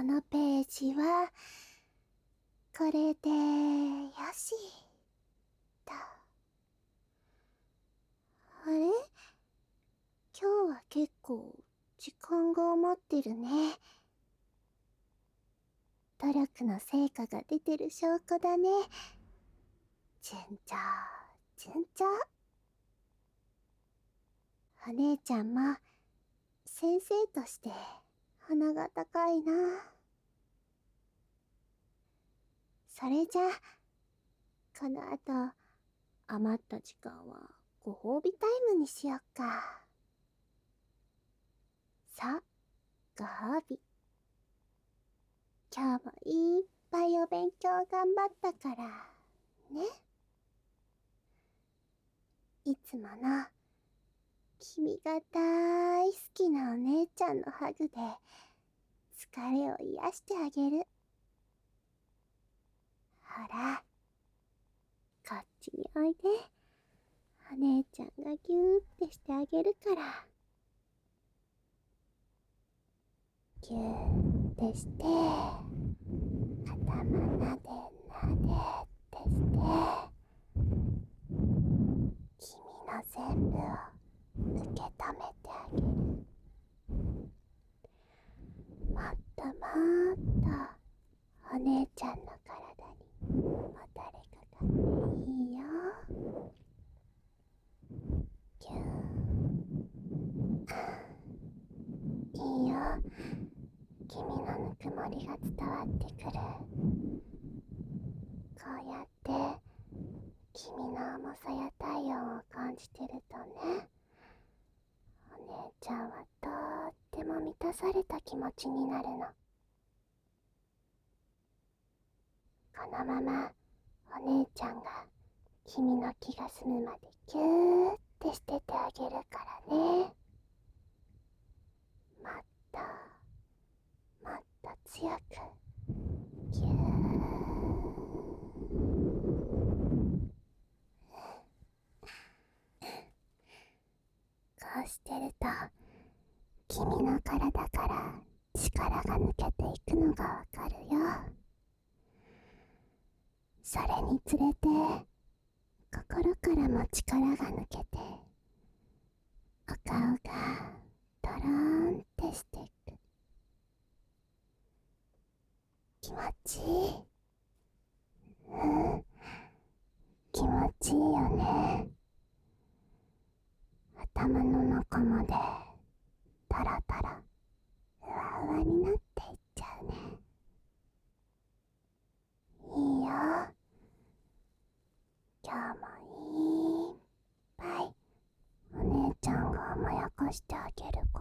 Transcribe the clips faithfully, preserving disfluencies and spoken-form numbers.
このページはこれでよしと。あれ、今日は結構時間が余ってるね。努力の成果が出てる証拠だね。順調順調。お姉ちゃんも先生として鼻が高いな。それじゃあこの後余った時間はご褒美タイムにしよっか。さあ、ご褒美。今日もいっぱいお勉強頑張ったからね。いつもの君が大好きなお姉ちゃんのハグで疲れを癒してあげる。ほら、こっちにおいで。お姉ちゃんがギューってしてあげるから。ギューってして、頭なでなでってして、君の全部を受け止めてあげる。もっともっとお姉ちゃんの体にもたれかかっていいよ。ぎゅーいいよ。君のぬくもりが伝わってくる。こうやって君の重さや体温を感じてるとね、お姉ちゃんはとっても満たされた気持ちになるの。このままお姉ちゃんが君の気が済むまでギューってしててあげるからね。もっともっと強くギュー。こうしてると君の体から力が抜けていくのがわかるよ。それにつれて心からも力が抜けてお顔がドローンってしていく。気持ちいい。うん、気持ちいいよね。頭の中までタラタラふわふわになっていっちゃうね。いいよ。今日もいっぱいお姉ちゃんが甘やかしてあげるから、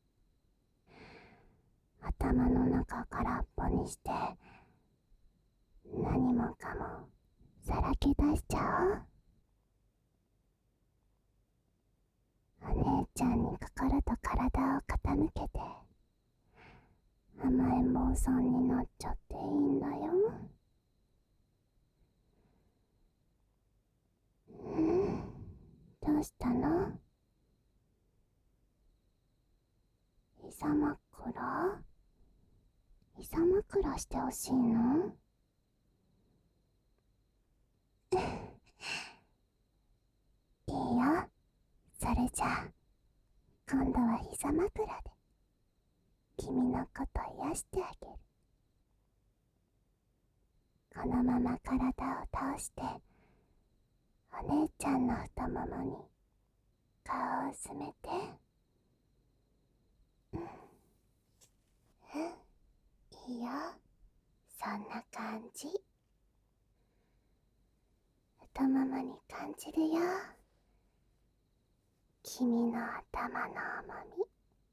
頭の中空っぽにして何もかもさらけ出しちゃおう。お姉ちゃんに心と体を傾けて甘えん坊さんになっちゃっていいんだよ。うん、どうしたの？膝枕？膝枕してほしいの？いいよ。それじゃあ今度は膝枕で君のこと癒してあげる。このまま体を倒してお姉ちゃんの太ももに顔をうずめて。うん、うん、いいよ。そんな感じ。太ももに感じるよ。君の頭の重み。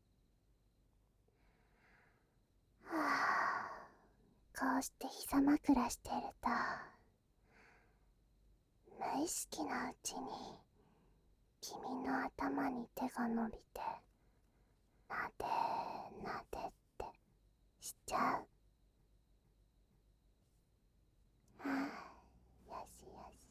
はあ、こうして膝枕してると無意識のうちに君の頭に手が伸びてなでなでってしちゃう。はあ、よしよし。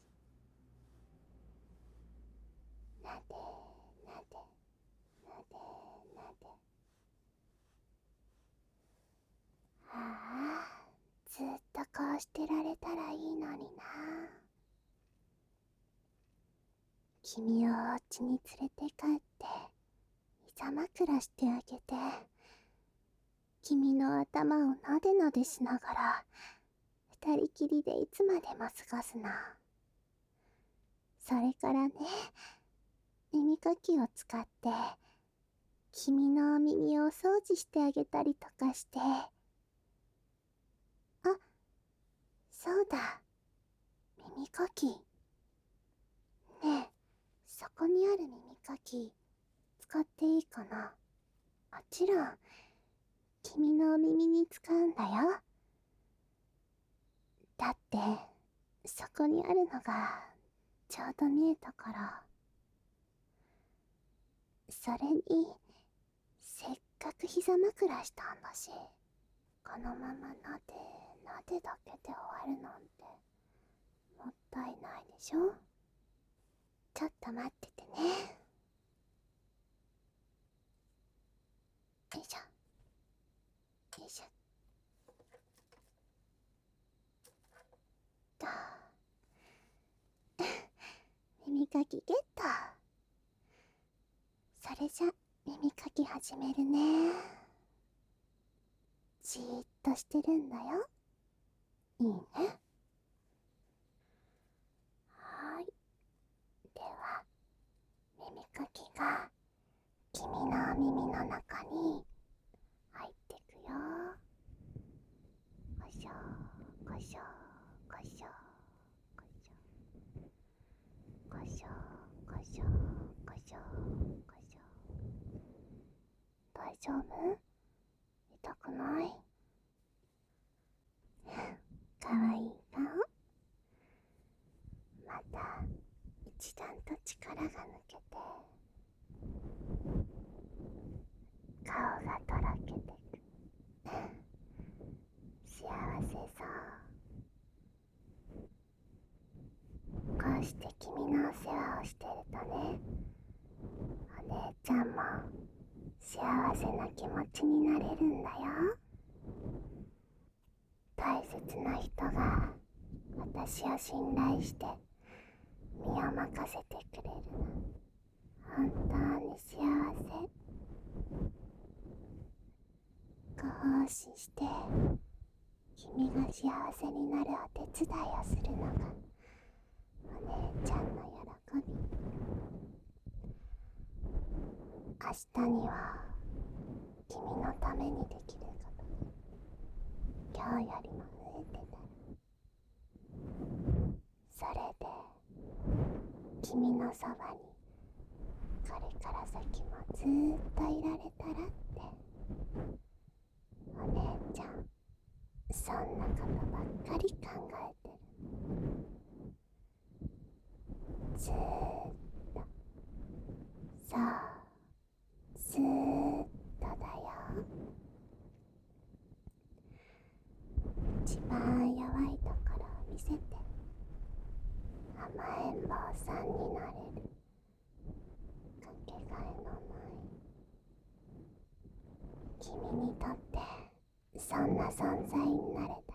なでなでなでなで。はしてられたらいいのにな。君をお家に連れて帰って膝枕してあげて、君の頭をなでなでしながら二人きりでいつまでも過ごすの。それからね、耳かきを使って君の耳を掃除してあげたりとかして。あ、そうだ、耳かき。ねえ、そこにある耳かき使っていいかな。もちろん君のお耳に使うんだよ。だってそこにあるのがちょうど見えたから。それにせっかく膝枕したんだし、このままなでなでだけで終わるなんてもったいないでしょ。ちょっと待っててね。よいしょよいしょと。耳かきゲット。それじゃ耳かき始めるね。じーっとしてるんだよ。いいね。はーい。では耳かきが君の耳の中に入ってくよ。こしょこしょこしょこしょこしょこしょこしょこしょ。大丈夫？痛くない？かわいい顔。また一段と力が抜けて顔がとろけてく。幸せそう。こうして君のお世話をしてるとね、お姉ちゃんも幸せな気持ちになれるんだよ。大切な人が私を信頼して身を任せてくれるの、本当に幸せ。ご奉仕して君が幸せになるお手伝いをするのがお姉ちゃんの喜び。明日には君のためにできることが今日よりも増えてた。それで君のそばにこれから先もずーっといられたらって。お姉ちゃんそんなことばっかり考えてる。ずーっと、そうずーっとだよ。一番弱いところを見せて甘えん坊さんになれる。かけがえのない君にとってそんな存在になれたら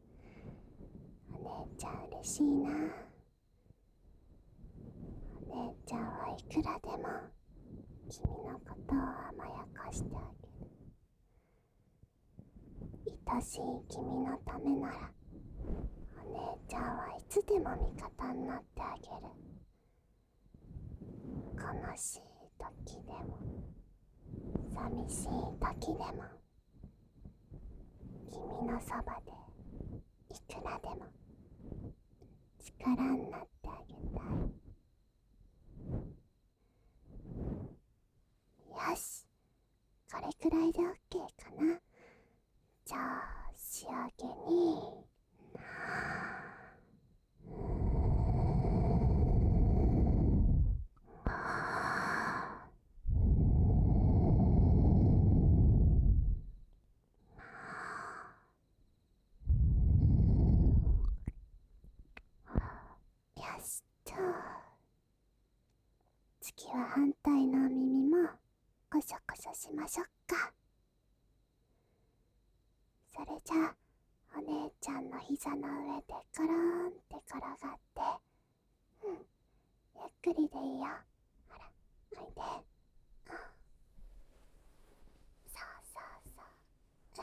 お姉ちゃん嬉しいな。お姉ちゃんはいくらでも君のことを甘やかしてあげる。愛しい君のためならお姉ちゃんはいつでも味方になってあげる。悲しい時でも寂しい時でも君のそばでいくらでも力になってあげたい。よし、これくらいで オーケー かな。じゃあ仕上げによしと。次は反対の耳もこしょこしょしましょっか。それじゃあお姉ちゃんの膝の上でコローンって転がって、うん、ゆっくりでいいよ。ほら、おいで。うん、そうそうそう。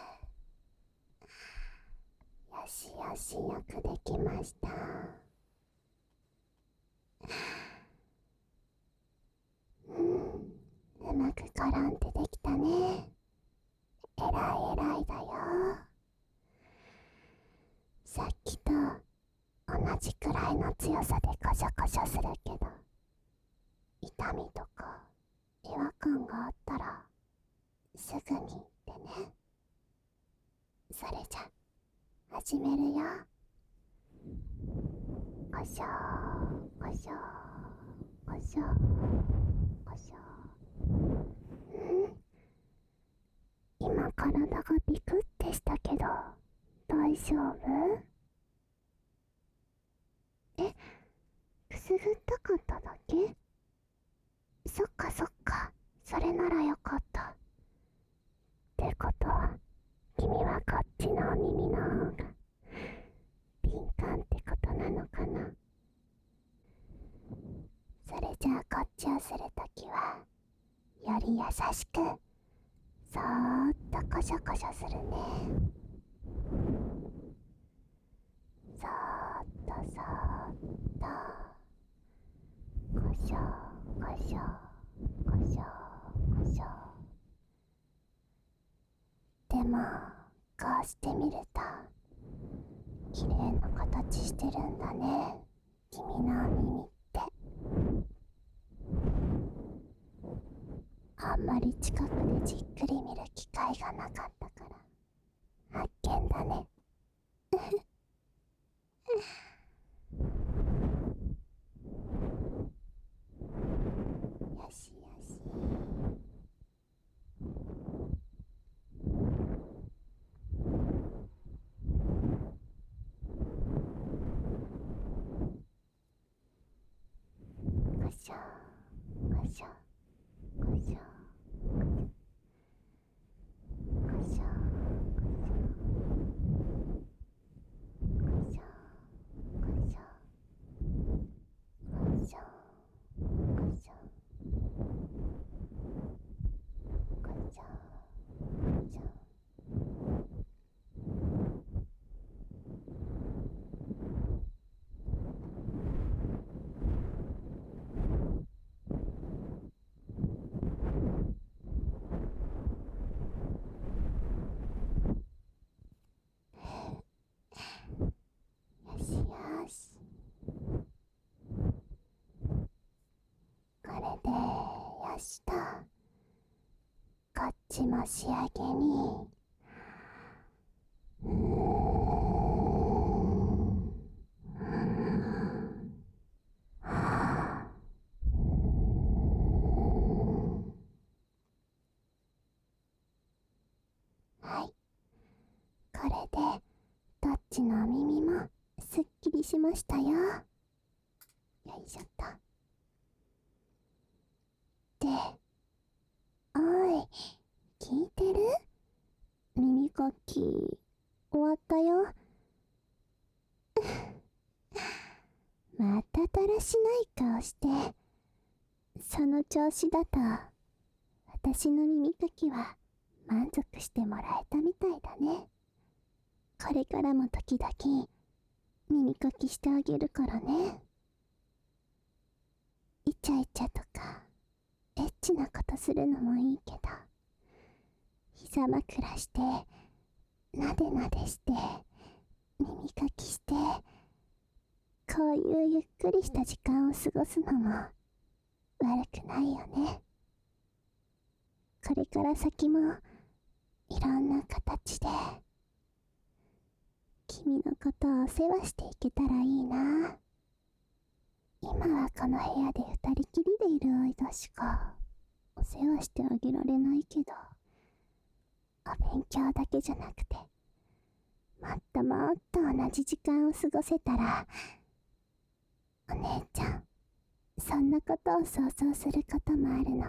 よしよし、よくできました。うん、うまくコロンってできたね。えらいえらいだよ。さっきと同じくらいの強さでコショコショするけど、痛みとか違和感があったらすぐに言ってね。それじゃ始めるよ。コショーコショーコショーコショー。ん今体がビクってしたけど大丈夫？え、くすぐったかっただけ？そっかそっか、それならよかった。ってことは君はこっちのお耳の方が敏感ってことなのかな。それじゃあこっちをするときはより優しくそーっとコショコショするね。そーっとそーっとコショコショコショコショ。でもこうしてみると綺麗な形してるんだね、君のお耳って。あんまり近くでじっくり見る機会がなかったから発見だね。よしよし。コショコショコショコショコショコショコショコショコショコショコショ。よしよし、これでよしと。こっちも仕上げにうーんはい、これでどっちのお耳もすっきりしましたよ。よいしょっと。で、おい、聞いてる？耳かき終わったよ。まただらしない顔して、その調子だと私の耳かきは満足してもらえたみたいだね。これからも時々耳かきしてあげるからね。イチャイチャとかエッチなことするのもいいけど、膝枕してなでなでして耳かきして、こういうゆっくりした時間を過ごすのも悪くないよね。これから先もいろんな形で君のことをお世話していけたらいいな。今はこの部屋で二人きりでいる間しかお世話してあげられないけど、お勉強だけじゃなくてもっともっと同じ時間を過ごせたら、お姉ちゃんそんなことを想像することもあるの。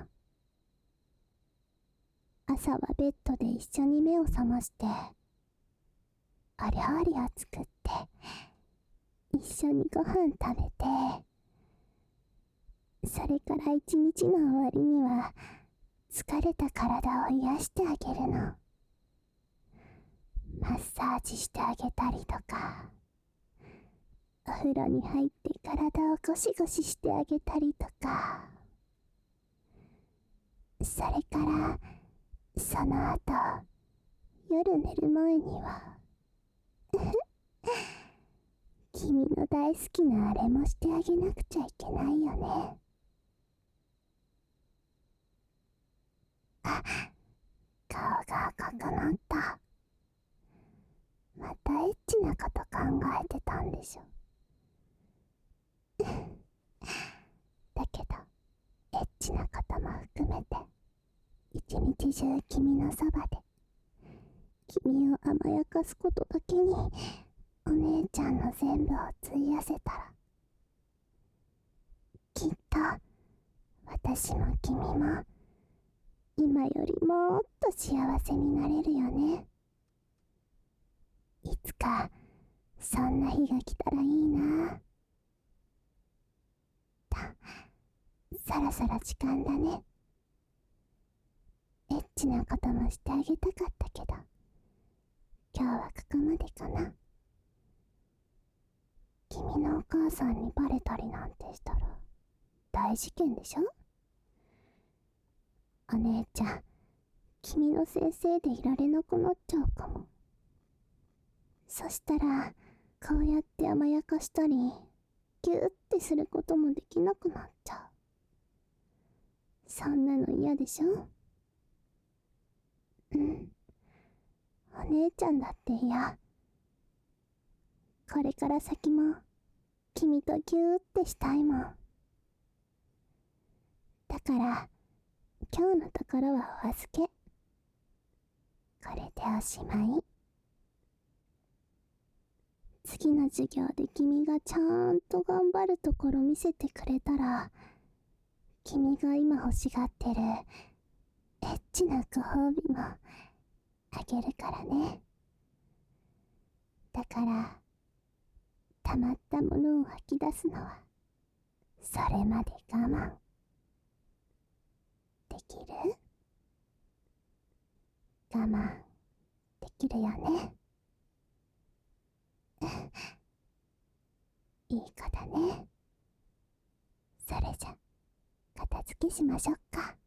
朝はベッドで一緒に目を覚ましてお料理を作って一緒にご飯食べて、それから一日の終わりには疲れた体を癒してあげるの。マッサージしてあげたりとか、お風呂に入って体をゴシゴシしてあげたりとか、それからその後夜寝る前には君の大好きなあれもしてあげなくちゃいけないよね。あ、顔が赤くなった。またエッチなこと考えてたんでしょ。だけどエッチなことも含めて一日中君のそばで君を甘やかすことだけにお姉ちゃんの全部を費やせたら、きっと私も君も今よりもっと幸せになれるよね。いつかそんな日が来たらいいな。と、そろそろ時間だね。エッチなこともしてあげたかったけど、今日はここまでかな。君のお母さんにバレたりなんてしたら大事件でしょ。お姉ちゃん、君の先生でいられなくなっちゃうかも。そしたらこうやって甘やかしたりギューってすることもできなくなっちゃう。そんなの嫌でしょ。うん、お姉ちゃんだって嫌。これから先も君とギューってしたいもん。だから今日のところはお預け。これでおしまい。次の授業で君がちゃんと頑張るところ見せてくれたら、君が今欲しがってるエッチなご褒美もあげるからね。だから溜まったものを吐き出すのはそれまで我慢できる？我慢できるよね。いい子だね。それじゃ片付けしましょうか。